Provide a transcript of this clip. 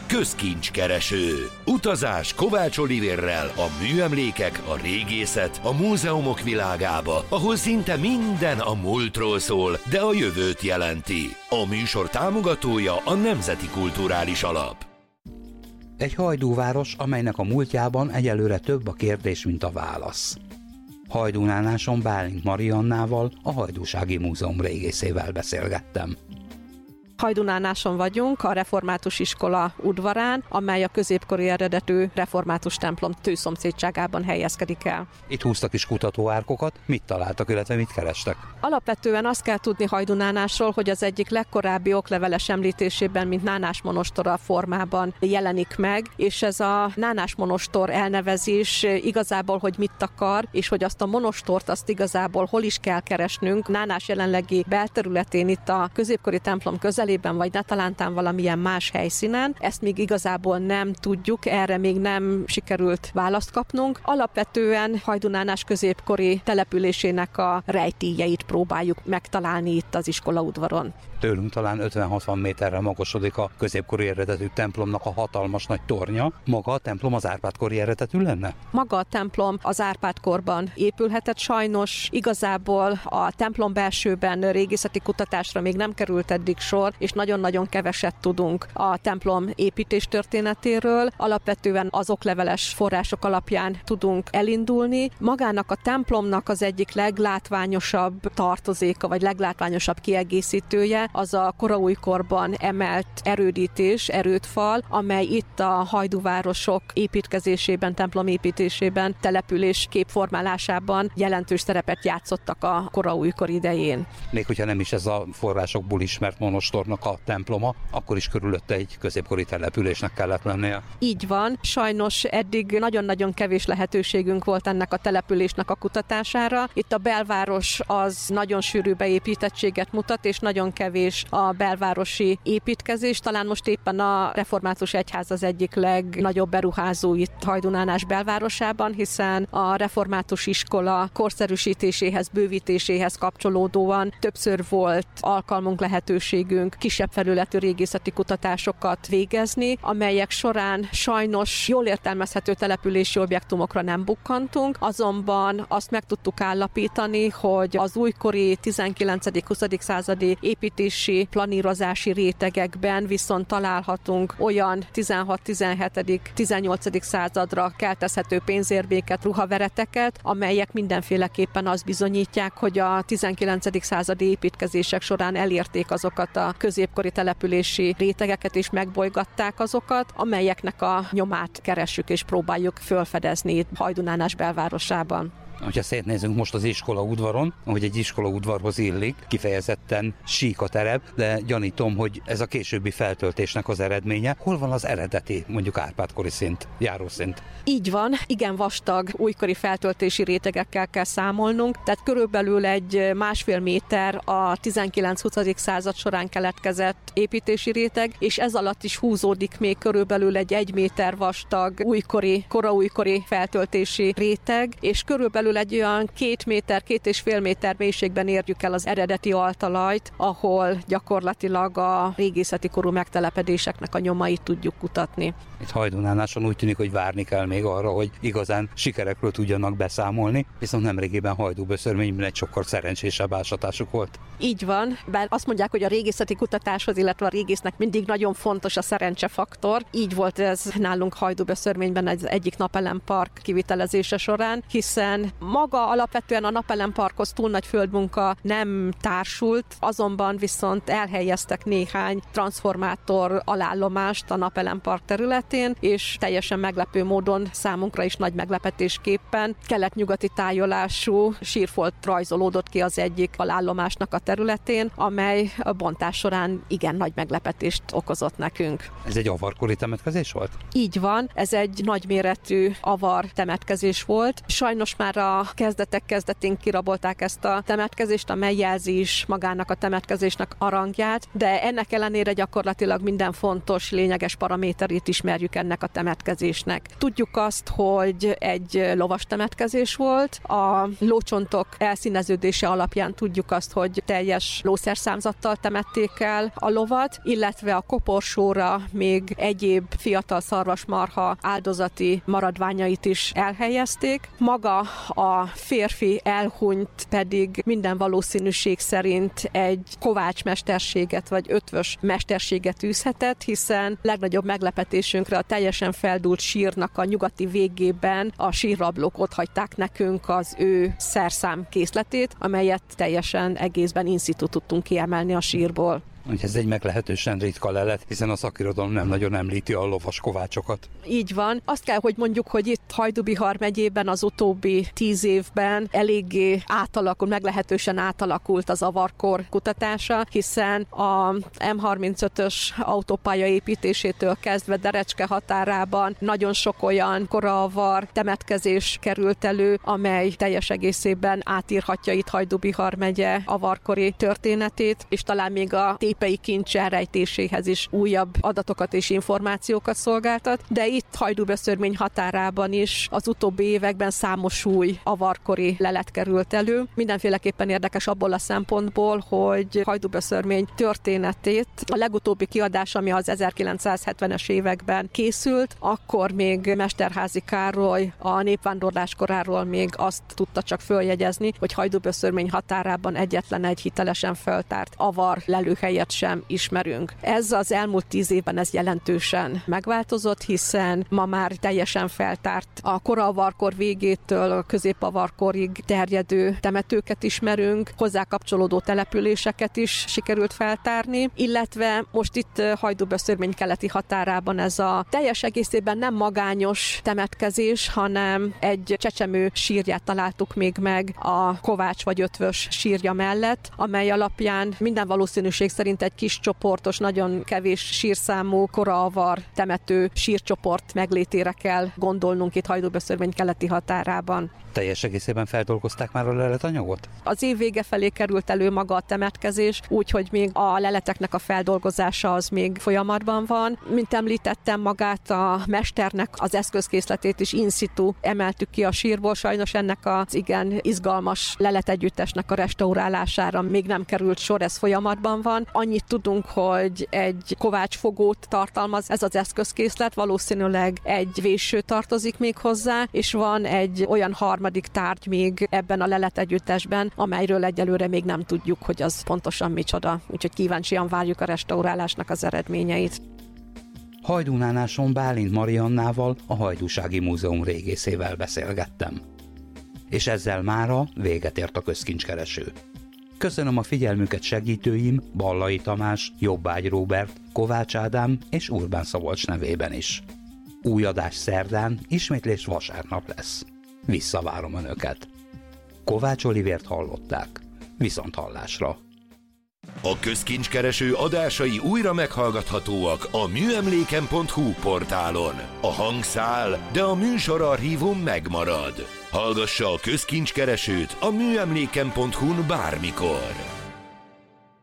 Közkincskereső. Utazás Kovács Olivérrel a műemlékek, a régészet, a múzeumok világába, ahol szinte minden a múltról szól, de a jövőt jelenti. A műsor támogatója a Nemzeti Kulturális Alap. Egy hajdúváros, amelynek a múltjában egyelőre több a kérdés, mint a válasz. Hajdúnánáson Bálint Mariannával, a Hajdúsági Múzeum régészével beszélgettem. Hajdunánáson vagyunk, a Református Iskola udvarán, amely a középkori eredetű református templom tőszomszédságában helyezkedik el. Itt húztak is kutatóárkokat, mit találtak, illetve mit kerestek? Alapvetően azt kell tudni Hajdunánásról, hogy az egyik legkorábbi okleveles említésében, mint Nánás monostora formában jelenik meg, és ez a Nánás monostor elnevezés igazából, hogy mit akar, és hogy azt a monostort azt igazából hol is kell keresnünk. Nánás jelenlegi belterületén, itt a középkori templom közelében, vagy ne talántán valamilyen más helyszínen. Ezt még igazából nem tudjuk, erre még nem sikerült választ kapnunk. Alapvetően Hajdunánás középkori településének a rejtélyeit próbáljuk megtalálni itt az iskola udvaron. Tőlünk talán 50-60 méterre magasodik a középkori eredetű templomnak a hatalmas nagy tornya. Maga a templom az Árpád-kori eredetű lenne? Maga a templom az Árpád-korban épülhetett, sajnos igazából a templom belsőben régészeti kutatásra még nem került eddig sor, és nagyon-nagyon keveset tudunk a templom építés történetéről. Alapvetően az okleveles források alapján tudunk elindulni. Magának a templomnak az egyik leglátványosabb tartozéka, vagy leglátványosabb kiegészítője az a koraújkorban emelt erődítés, erődfal, amely itt a hajdúvárosok építkezésében, templom építésében, település képformálásában jelentős szerepet játszottak a koraújkor idején. Még hogyha nem is ez a forrásokból ismert monostornak a temploma, akkor is körülötte egy középkori településnek kellett lennie. Így van, sajnos eddig nagyon-nagyon kevés lehetőségünk volt ennek a településnek a kutatására. Itt a belváros az nagyon sűrű beépítettséget mutat, és nagyon kevés a belvárosi építkezés. Talán most éppen a Református Egyház az egyik legnagyobb beruházó itt Hajdunánás belvárosában, hiszen a Református Iskola korszerűsítéséhez, bővítéséhez kapcsolódóan többször volt alkalmunk, lehetőségünk kisebb felületű régészeti kutatásokat végezni, amelyek során sajnos jól értelmezhető települési objektumokra nem bukkantunk, azonban azt meg tudtuk állapítani, hogy az újkori 19.-20. századi építési, planírozási rétegekben viszont találhatunk olyan 16., 18. századra keltezhető pénzérméket, ruhavereteket, amelyek mindenféleképpen azt bizonyítják, hogy a 19. századi építkezések során elérték azokat a középkori települési rétegeket és megbolygatták azokat, amelyeknek a nyomát keressük és próbáljuk felfedezni itt Hajdunánás belvárosában. Ha szétnézünk most az iskola udvaron, ahogy egy iskola udvarhoz illik, kifejezetten sík a terep, de gyanítom, hogy ez a későbbi feltöltésnek az eredménye. Hol van az eredeti, mondjuk Árpád-kori szint, járószint? Így van, igen vastag újkori feltöltési rétegekkel kell számolnunk, tehát körülbelül egy 1,5 méter a 19-20. század során keletkezett építési réteg, és ez alatt is húzódik még körülbelül egy 1 méter vastag újkori, koraújkori feltöltési réteg, és körülbelül egy olyan 2 méter, 2,5 méter mélységben érjük el az eredeti altalajt, ahol gyakorlatilag a régészeti korú megtelepedéseknek a nyomait tudjuk kutatni. Itt Hajdunánáson úgy tűnik, hogy várni kell még arra, hogy igazán sikerekről tudjanak beszámolni, viszont nemrégiben Hajdúböszörményben egy sokkal szerencsésebb ásatásuk volt. Így van, bár azt mondják, hogy a régészeti kutatáshoz, illetve a régésznek mindig nagyon fontos a szerencsefaktor. Így volt ez nálunk Hajdúböszörményben az egyik napelempark kivitelezése során, hiszen maga alapvetően a napelemparkhoz túl nagy földmunka nem társult, azonban viszont elhelyeztek néhány transformátor alállomást a napelempark területén, és teljesen meglepő módon számunkra is nagy meglepetésképpen kelet-nyugati tájolású sírfolt rajzolódott ki az egyik alállomásnak a területén, amely a bontás során igen nagy meglepetést okozott nekünk. Ez egy avarkori temetkezés volt? Így van, ez egy nagyméretű avar temetkezés volt. Sajnos már a kezdetén kirabolták ezt a temetkezést, amely jelzi is magának a temetkezésnek a rangját, de ennek ellenére gyakorlatilag minden fontos, lényeges paraméterét ismerjük ennek a temetkezésnek. Tudjuk azt, hogy egy lovas temetkezés volt, a lócsontok elszíneződése alapján tudjuk azt, hogy teljes lószerszámzattal temették el a lovat, illetve a koporsóra még egyéb fiatal szarvasmarha áldozati maradványait is elhelyezték. Maga a férfi elhunyt pedig minden valószínűség szerint egy kovácsmesterséget vagy ötvös mesterséget űzhetett, hiszen legnagyobb meglepetésünkre a teljesen feldúlt sírnak a nyugati végében a sírrablók otthagyták nekünk az ő szerszám készletét, amelyet teljesen egészben in situ tudtunk kiemelni a sírból. Ez egy meglehetősen ritka lelet, hiszen a szakirodalom nem nagyon említi a lovas kovácsokat. Így van. Azt kell, hogy mondjuk, hogy itt Hajdú-Bihar megyében az utóbbi 10 évben eléggé meglehetősen átalakult az avarkor kutatása, hiszen a M35-ös autópálya építésétől kezdve Derecske határában nagyon sok olyan koraavar temetkezés került elő, amely teljes egészében átírhatja itt Hajdú-Bihar megye avarkori történetét, és talán még a tépei kincs elrejtéséhez is újabb adatokat és információkat szolgáltat, de itt Hajdú-Beszörmény határában is az utóbbi években számos új avarkori lelet került elő. Mindenféleképpen érdekes abból a szempontból, hogy Hajdú-Beszörmény történetét a legutóbbi kiadás, ami az 1970-es években készült, akkor még Mesterházy Károly a népvándorlás koráról még azt tudta csak följegyezni, hogy Hajdú-Beszörmény határában egyetlen egy hitelesen feltárt avar lelőhelyet sem ismerünk. Ez az elmúlt 10 évben ez jelentősen megváltozott, hiszen ma már teljesen feltárt a koraavarkor végétől a középavarkorig terjedő temetőket ismerünk, hozzá kapcsolódó településeket is sikerült feltárni, illetve most itt Hajdú-Beszörmény keleti határában ez a teljes egészében nem magányos temetkezés, hanem egy csecsemő sírját találtuk még meg a kovács vagy ötvös sírja mellett, amely alapján minden valószínűség szerint egy kis csoportos, nagyon kevés sírszámú koraavar temető sírcsoport meglétére kell gondolnunk itt Hajdú-Beszörmény keleti határában. Teljes egészében feldolgozták már a leletanyagot? Az év vége felé került elő maga a temetkezés, úgyhogy még a leleteknek a feldolgozása az még folyamatban van. Mint említettem, magát a mesternek az eszközkészletét is in situ emeltük ki a sírból, sajnos ennek az igen izgalmas leletegyüttesnek a restaurálására még nem került sor, ez folyamatban van. Annyit tudunk, hogy egy kovácsfogót tartalmaz ez az eszközkészlet, valószínűleg egy véső tartozik még hozzá, és van egy olyan harmadik tárgy még ebben a leletegyüttesben, amelyről egyelőre még nem tudjuk, hogy az pontosan micsoda. Úgyhogy kíváncsian várjuk a restaurálásnak az eredményeit. Hajdúnánáson Bálint Mariannával, a Hajdúsági Múzeum régészével beszélgettem. És ezzel mára véget ért a közkincskereső. Köszönöm a figyelmüket segítőim, Ballai Tamás, Jobbágy Róbert, Kovács Ádám és Urbán Szabolcs nevében is. Új adás szerdán, ismétlés vasárnap lesz. Visszavárom Önöket. Kovács Olivért hallották. Viszonthallásra. A közkincskereső adásai újra meghallgathatóak a műemléken.hu portálon. A hang száll, de a műsorarchívum megmarad. Hallgassa a közkincskeresőt a műemléken.hu-n bármikor.